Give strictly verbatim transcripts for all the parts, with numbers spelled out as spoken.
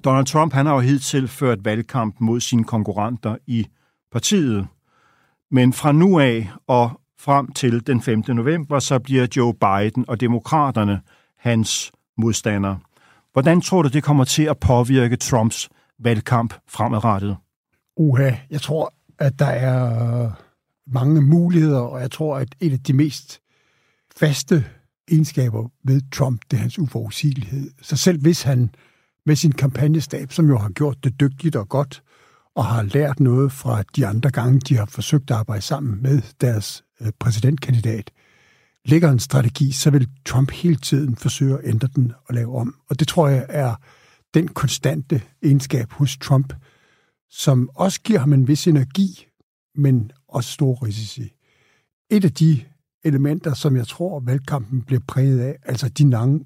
Donald Trump, han har jo hidtil ført valgkamp mod sine konkurrenter i partiet. Men fra nu af og frem til den femte november, så bliver Joe Biden og demokraterne hans modstandere. Hvordan tror du, det kommer til at påvirke Trumps valgkamp fremadrettet? Uha, jeg tror, at der er mange muligheder, og jeg tror, at en af de mest faste egenskaber ved Trump, det er hans uforudsigelighed. Så selv hvis han med sin kampagnestab, som jo har gjort det dygtigt og godt, og har lært noget fra de andre gange, de har forsøgt at arbejde sammen med deres præsidentkandidat, lægger en strategi, så vil Trump hele tiden forsøge at ændre den og lave om. Og det tror jeg er den konstante egenskab hos Trump, som også giver ham en vis energi, men også store risici. Et af de elementer, som jeg tror, valgkampen bliver præget af, altså de lange,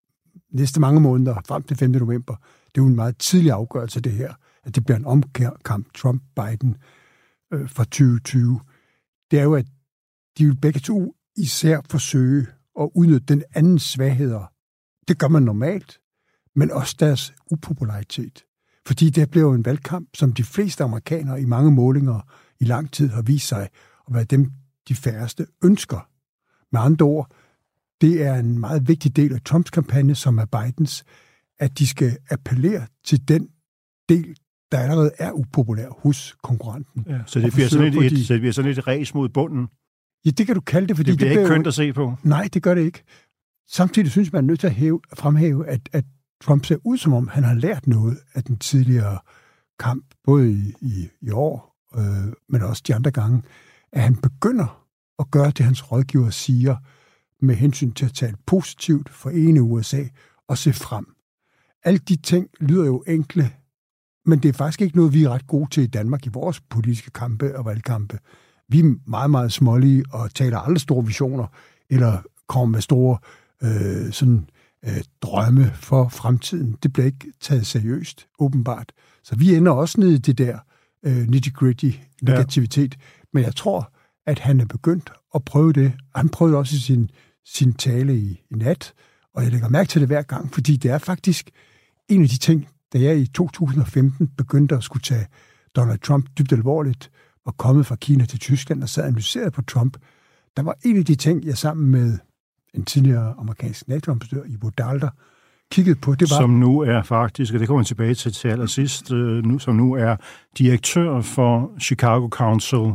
næste mange måneder frem til femte november, det er jo en meget tidlig afgørelse, det her, at det bliver en omkamp Trump-Biden øh, fra tyve tyve. Det er jo, at de vil begge to især forsøge at udnytte den andens svagheder. Det gør man normalt, men også deres upopularitet. Fordi det bliver jo en valgkamp, som de fleste amerikanere i mange målinger i lang tid har vist sig at være dem, de færreste ønsker. Med andre ord, det er en meget vigtig del af Trumps kampagne, som er Bidens, at de skal appellere til den del, der allerede er upopulær hos konkurrenten. Ja, så, det bliver sådan et, de... så det bliver sådan et ræs mod bunden? Ja, det kan du kalde det, fordi det bliver det ikke bliver kønt at se på. Nej, det gør det ikke. Samtidig synes man er nødt til at hæve, fremhæve, at, at Trump ser ud som om, han har lært noget af den tidligere kamp, både i, i, i år, øh, men også de andre gange, at han begynder at gøre det, hans rådgiver siger, med hensyn til at tale positivt, forene U S A og se frem. Alle de ting lyder jo enkle, men det er faktisk ikke noget, vi er ret gode til i Danmark i vores politiske kampe og valgkampe. Vi er meget, meget smålige og taler aldrig store visioner, eller kommer med store øh, sådan, øh, drømme for fremtiden. Det bliver ikke taget seriøst, åbenbart. Så vi ender også nede i det der øh, nitty-gritty negativitet. Ja. Men jeg tror, at han er begyndt at prøve det. Han prøvede også sin, sin tale i, i nat, og jeg lægger mærke til det hver gang, fordi det er faktisk en af de ting, da jeg i to tusind og femten begyndte at skulle tage Donald Trump dybt alvorligt, og kommet fra Kina til Tyskland og sad analyseret på Trump, der var en af de ting, jeg sammen med en tidligere amerikansk NATO-ambassadør, Ivo Daalder, kiggede på. Det var, som nu er faktisk, og det kommer tilbage til til allersidst, nu, som nu er direktør for Chicago Council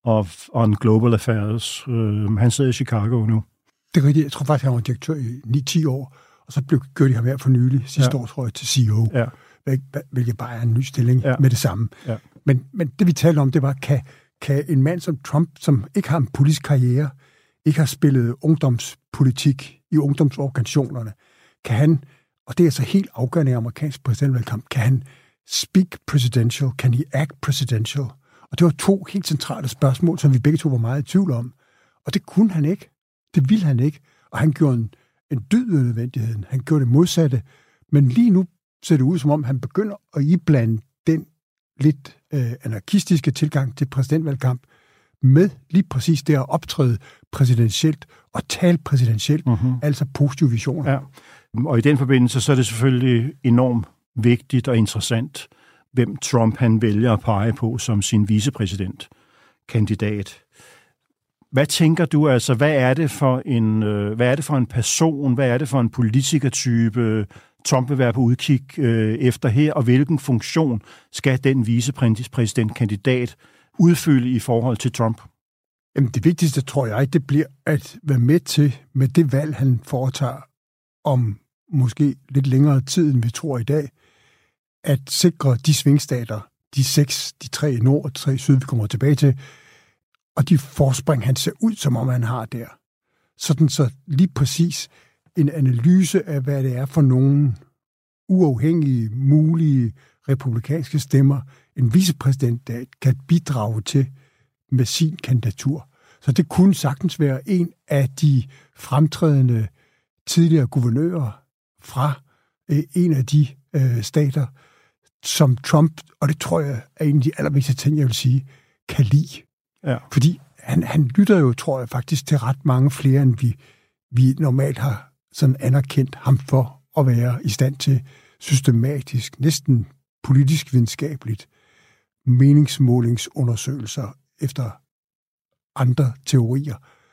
of on Global Affairs. Uh, han sidder i Chicago nu. Det er rigtigt. Jeg tror faktisk, han var direktør i ni til ti år, og så blev gjorde de ham her for nylig, sidste ja. år, tror jeg, til C E O, ja. hvilket bare er en ny stilling ja. med det samme. Ja. Men, men det, vi talte om, det var, kan, kan en mand som Trump, som ikke har en politisk karriere, ikke har spillet ungdomspolitik i ungdomsorganisationerne, kan han, og det er altså helt afgørende i amerikansk præsidentvalgkamp, kan han speak presidential, kan he act presidential? Og det var to helt centrale spørgsmål, som vi begge to var meget i tvivl om. Og det kunne han ikke. Det ville han ikke. Og han gjorde en, en dyd af nødvendigheden. Han gjorde det modsatte. Men lige nu ser det ud, som om han begynder at iblande den lidt øh, anarkistiske tilgang til præsidentvalgkamp med lige præcis det at optræde præsidentielt og tale præsidentielt, mm-hmm. altså positive visioner. Ja. Og i den forbindelse, så er det selvfølgelig enormt vigtigt og interessant, hvem Trump han vælger at pege på som sin vicepræsidentkandidat. Hvad tænker du, altså, hvad er det for en, øh, hvad er det for en person, hvad er det for en politikertype, Trump vil være på udkig øh, efter her, og hvilken funktion skal den vicepræsidentkandidat udfylde i forhold til Trump? Jamen, det vigtigste, tror jeg, det bliver at være med til, med det valg, han foretager om måske lidt længere tid, end vi tror i dag, at sikre de svingstater, de seks, de tre i nord og tre i syd, vi kommer tilbage til, og de forspring, han ser ud, som om han har der. Sådan så lige præcis en analyse af, hvad det er for nogle uafhængige, mulige republikanske stemmer, en vicepræsident kan bidrage til med sin kandidatur. Så det kunne sagtens være en af de fremtrædende tidligere guvernører fra øh, en af de øh, stater, som Trump, og det tror jeg er en af de allervigtigste ting, jeg vil sige, kan lide. Ja. Fordi han, han lytter jo, tror jeg, faktisk til ret mange flere, end vi, vi normalt har sådan anerkendt ham for at være i stand til systematisk, næsten politisk videnskabeligt, meningsmålingsundersøgelser efter andre teorier.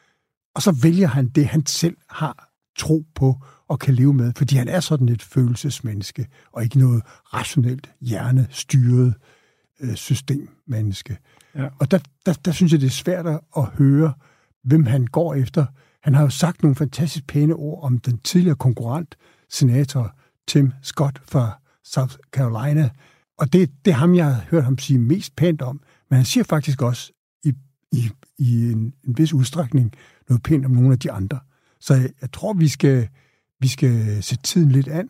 Og så vælger han det, han selv har tro på og kan leve med, fordi han er sådan et følelsesmenneske, og ikke noget rationelt, hjernestyret øh, systemmenneske. Ja. Og der, der, der synes jeg, det er svært at høre, hvem han går efter. Han har jo sagt nogle fantastisk pæne ord om den tidligere konkurrent, senator Tim Scott fra South Carolina, og det, det er ham, jeg har hørt ham sige mest pænt om, men han siger faktisk også i, i, i en, en vis udstrækning noget pænt om nogle af de andre. Så jeg, jeg tror, vi skal, vi skal sætte tiden lidt an,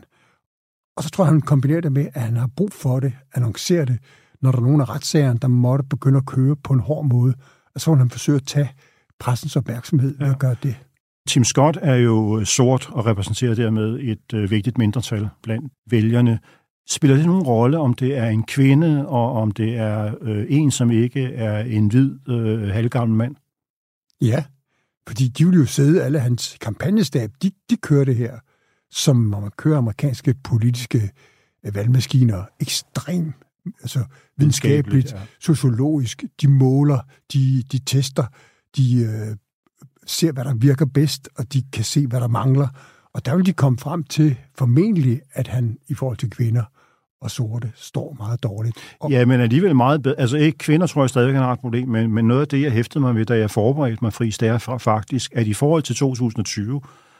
og så tror jeg, han kombinerer det med, at han har brug for det, annoncerer det, når der er nogle af retssagerne, der måtte begynde at køre på en hård måde, og så vil han forsøge at tage pressens opmærksomhed ved ja. at gøre det. Tim Scott er jo sort og repræsenterer dermed et øh, vigtigt mindretal blandt vælgerne. Spiller det nogen rolle, om det er en kvinde, og om det er øh, en, som ikke er en hvid, øh, halvgammel mand? Ja, fordi de vil jo sidde, alle hans kampagnestab, de, de kører det her, som når man kører amerikanske politiske valgmaskiner, ekstremt, altså videnskabeligt, ja. sociologisk. De måler, de, de tester, de øh, ser, hvad der virker bedst, og de kan se, hvad der mangler. Og der vil de komme frem til formentlig, at han i forhold til kvinder og sorte står meget dårligt. Og ja, men alligevel meget bedre. Altså ikke kvinder, tror jeg stadig er et problem, men, men noget af det, jeg hæftede mig ved, da jeg forberedte mig Friis, det er faktisk, at i forhold til to tusind og tyve,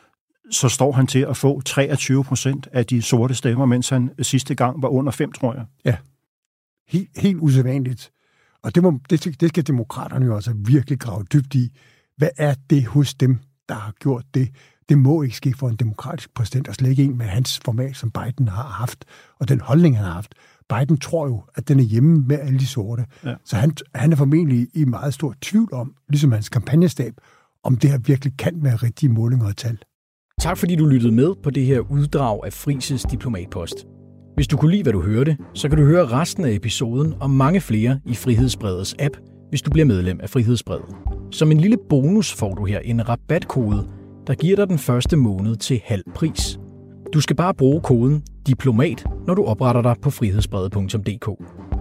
så står han til at få treogtyve procent af de sorte stemmer, mens han sidste gang var under fem, tror jeg. Ja, helt, helt usædvanligt. Og det, må, det, det skal demokraterne jo også virkelig grave dybt i. Hvad er det hos dem, der har gjort det? Det må ikke ske for en demokratisk præsident, og slet ikke en med hans format, som Biden har haft, og den holdning, han har haft. Biden tror jo, at den er hjemme med alle de sorte. Ja. Så han, han er formentlig i meget stor tvivl om, ligesom hans kampagnestab, om det her virkelig kan være rigtige målinger og tal. Tak fordi du lyttede med på det her uddrag af Friis' Diplomatpost. Hvis du kunne lide, hvad du hørte, så kan du høre resten af episoden og mange flere i Frihedsbrevets app, hvis du bliver medlem af Frihedsbrevet. Som en lille bonus får du her en rabatkode, der giver dig den første måned til halv pris. Du skal bare bruge koden DIPLOMAT, når du opretter dig på frihedsbrevet punktum d k.